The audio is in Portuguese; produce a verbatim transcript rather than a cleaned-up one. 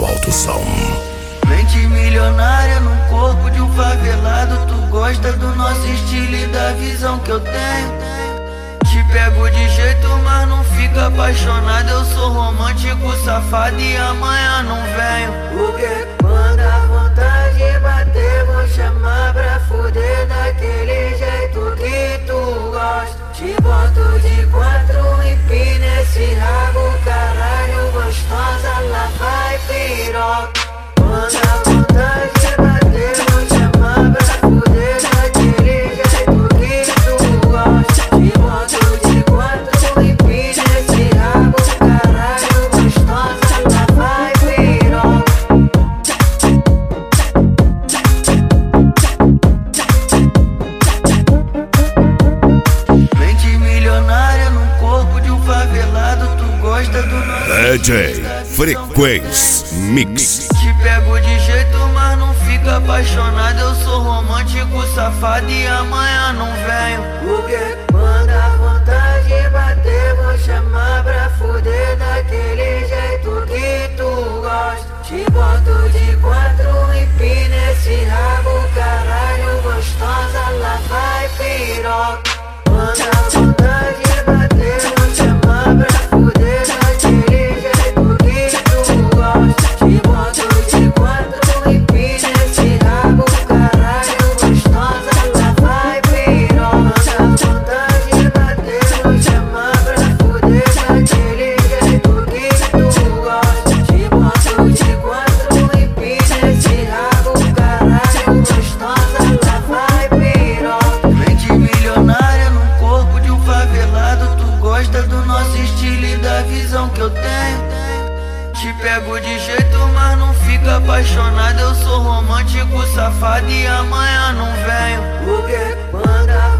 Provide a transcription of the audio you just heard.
muito alto som. Mente milionária no corpo de um favelado. Tu gosta do nosso estilo e da visão que eu tenho. Te pego de jeito, mas não fica apaixonado. Eu sou romântico, safado e amanhã não venho. Porque quando a vontade bater, vou chamar pra fuder daquele jeito que tu gosta. Te boto de quatro, empina esse rabo, caralho, gostosa, lá vai piroca. Quando a vontade bater, vou chamar pra fuder daquele jeito que tu gosta. Te boto de quatro, empina esse rabo, caralho, gostosa, lá vai piroca. Mente milionária no corpo de um favelado. Tu gosta do nosso D J Frequência Mix. Te pego de jeito, mas não fica apaixonado. Eu sou romântico, safado e amanhã não venho. Porque quando a vontade bater, vou chamar pra fuder daquele jeito que tu gosta. Te boto de quatro, empina esse rabo, caralho, gostosa, lá vai piroca. Quando a vontade bater, vou chamar pra fuder daquele jeito que tu gosta. Te boto de quatro, empina esse rabo, caralho, gostosa, lá vai piroca. Quando a vontade bater, vou chamar pra fuder daquele jeito que tu gosta. Te boto de quatro, empina esse rabo, caralho, gostosa, lá vai piroca. Mente milionária no corpo de um favelado. Tu gosta do nosso estilo e da visão que eu tenho. Te pego de jeito, mas não fica apaixonado. Eu sou romântico, safado e amanhã não venho. Porque quando a